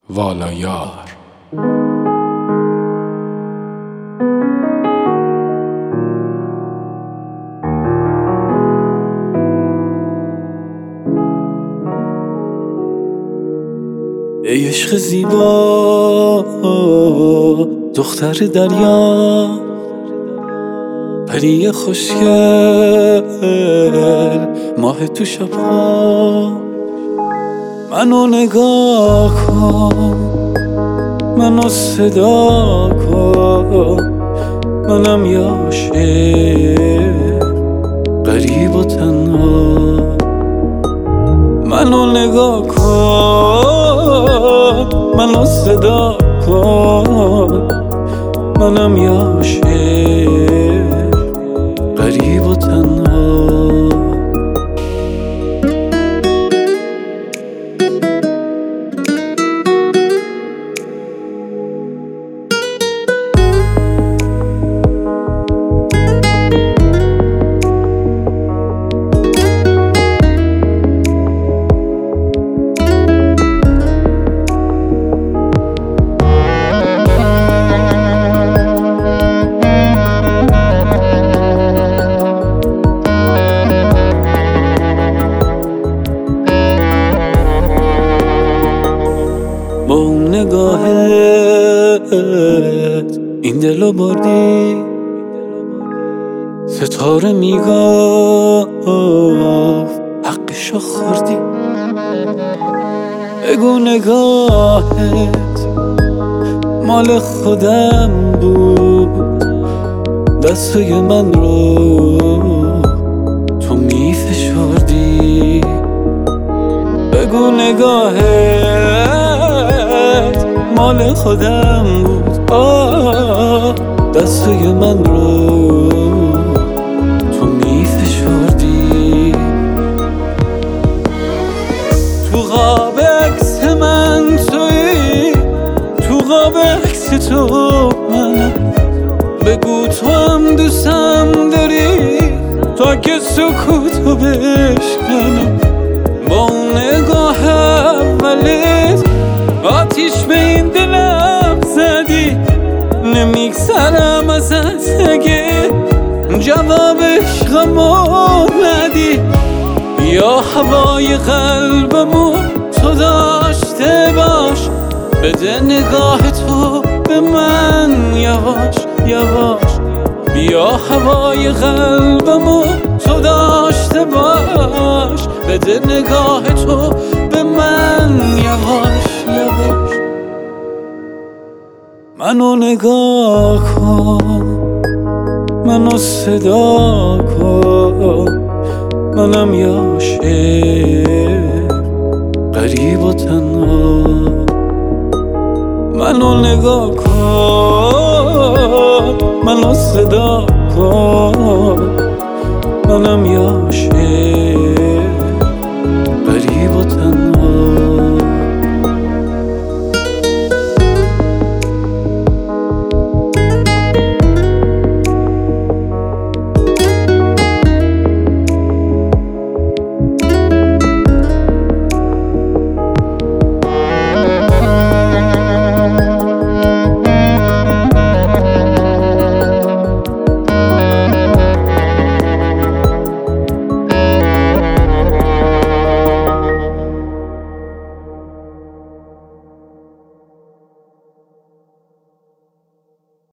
والا یار. ای عشق زیبا دختر دریا، پری خوشگل ماه تو شبها، منو نگاه کن، منو صدا کن، منم یه عاشق غریب و تنها. منو نگاه کن، منو صدا کن، منم یه عاشق غریب و تنها. با اون نگاهت این دلو بردی، ستاره میگفت حقشو خوردی. بگو نگاهت مال خودم بود، دستای من رو تو میفشردی. بگو نگاهت مال خودم بود، دستای من رو تو میفشردی. تو قاب عکس من تویی، تو قاب عکس تو منم. بگو تو هم دوستم داری تا که سکوتو بشکنم. با اون نگاه اولت آتیش به این دلم زدی، نمیگذرم ازت اگه جواب عشقمو ندی. یا هوای قلبمون تو داشته باش، بده نگاه تو به من یواش یواش. بیا هوای قلبمون تو داشته باش، بده نگاه تو به من یواش یواش. منو نگاه کن، منو صدا کن، منم یه عاشق غریب و تنها. منو نگاه کن، منو صدا کن، منم یه عاشق